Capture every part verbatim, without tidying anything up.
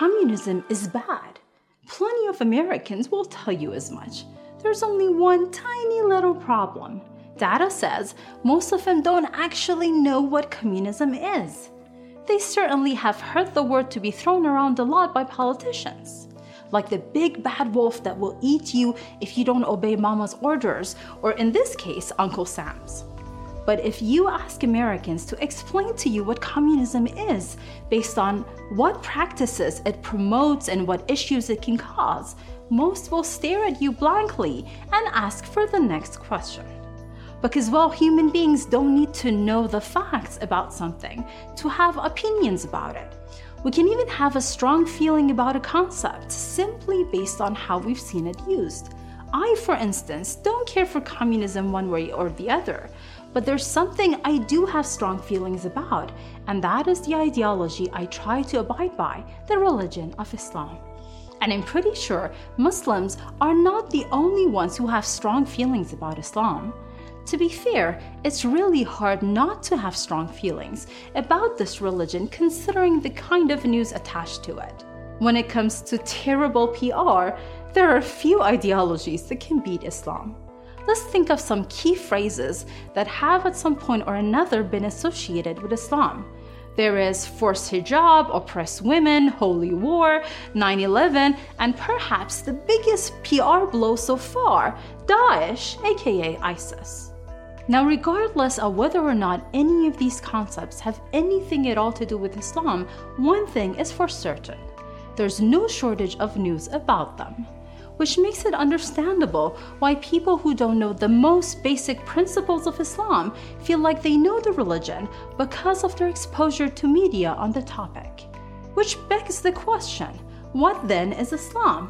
communism is bad. Plenty of Americans will tell you as much. There's only one tiny little problem. Data says most of them don't actually know what communism is. They certainly have heard the word to be thrown around a lot by politicians, like the big bad wolf that will eat you if you don't obey mama's orders, or in this case, Uncle Sam's. But if you ask Americans to explain to you what communism is based on what practices it promotes and what issues it can cause, most will stare at you blankly and ask for the next question. Because while human beings don't need to know the facts about something to have opinions about it, we can even have a strong feeling about a concept simply based on how we've seen it used. I, for instance, don't care for communism one way or the other, but there's something I do have strong feelings about, and that is the ideology I try to abide by, the religion of Islam. And I'm pretty sure Muslims are not the only ones who have strong feelings about Islam. To be fair, it's really hard not to have strong feelings about this religion considering the kind of news attached to it. When it comes to terrible P R, there are few ideologies that can beat Islam. Let's think of some key phrases that have at some point or another been associated with Islam. There is forced hijab, oppressed women, holy war, nine eleven, and perhaps the biggest P R blow so far, Daesh, aka ISIS. Now, regardless of whether or not any of these concepts have anything at all to do with Islam, one thing is for certain: there's no shortage of news about them. Which makes it understandable why people who don't know the most basic principles of Islam feel like they know the religion because of their exposure to media on the topic. Which begs the question, what then is Islam?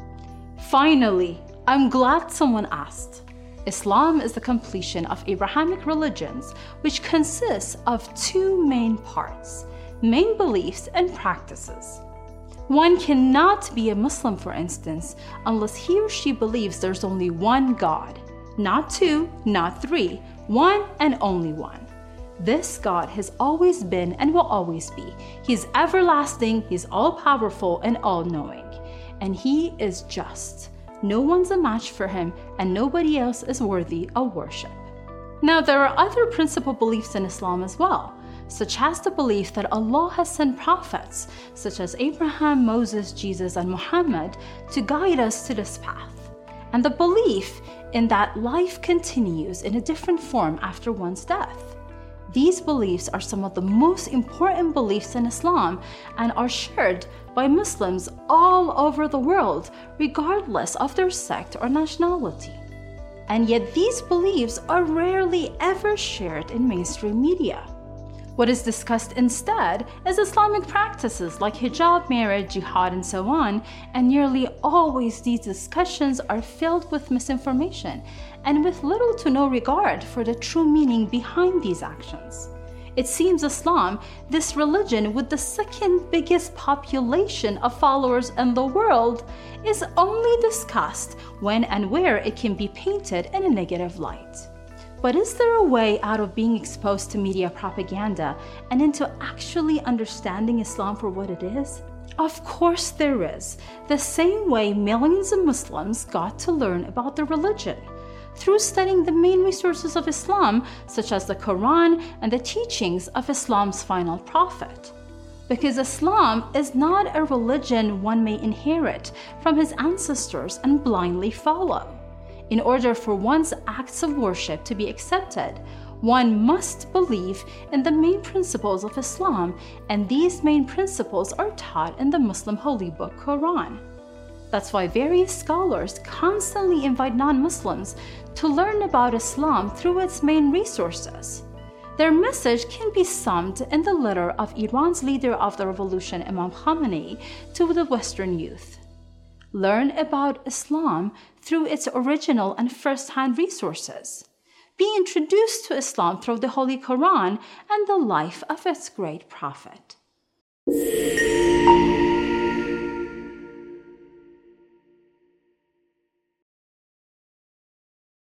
Finally, I'm glad someone asked. Islam is the completion of Abrahamic religions, which consists of two main parts: main beliefs and practices. One cannot be a Muslim, for instance, unless he or she believes there's only one God. Not two, not three, one and only one. This God has always been and will always be. He's everlasting, he's all-powerful and all-knowing. And he is just. No one's a match for him, and nobody else is worthy of worship. Now, there are other principal beliefs in Islam as well, such as the belief that Allah has sent prophets, such as Abraham, Moses, Jesus, and Muhammad, to guide us to this path, and the belief in that life continues in a different form after one's death. These beliefs are some of the most important beliefs in Islam and are shared by Muslims all over the world, regardless of their sect or nationality. And yet these beliefs are rarely ever shared in mainstream media. What is discussed instead is Islamic practices like hijab, marriage, jihad, and so on, and nearly always these discussions are filled with misinformation and with little to no regard for the true meaning behind these actions. It seems Islam, this religion with the second biggest population of followers in the world, is only discussed when and where it can be painted in a negative light. But is there a way out of being exposed to media propaganda and into actually understanding Islam for what it is? Of course there is, the same way millions of Muslims got to learn about the religion, through studying the main resources of Islam, such as the Quran and the teachings of Islam's final prophet. Because Islam is not a religion one may inherit from his ancestors and blindly follow. In order for one's acts of worship to be accepted, one must believe in the main principles of Islam, and these main principles are taught in the Muslim holy book, Quran. That's why various scholars constantly invite non-Muslims to learn about Islam through its main resources. Their message can be summed in the letter of Iran's leader of the revolution, Imam Khamenei, to the Western youth. Learn about Islam through its original and first-hand resources. Be introduced to Islam through the Holy Quran and the life of its great prophet.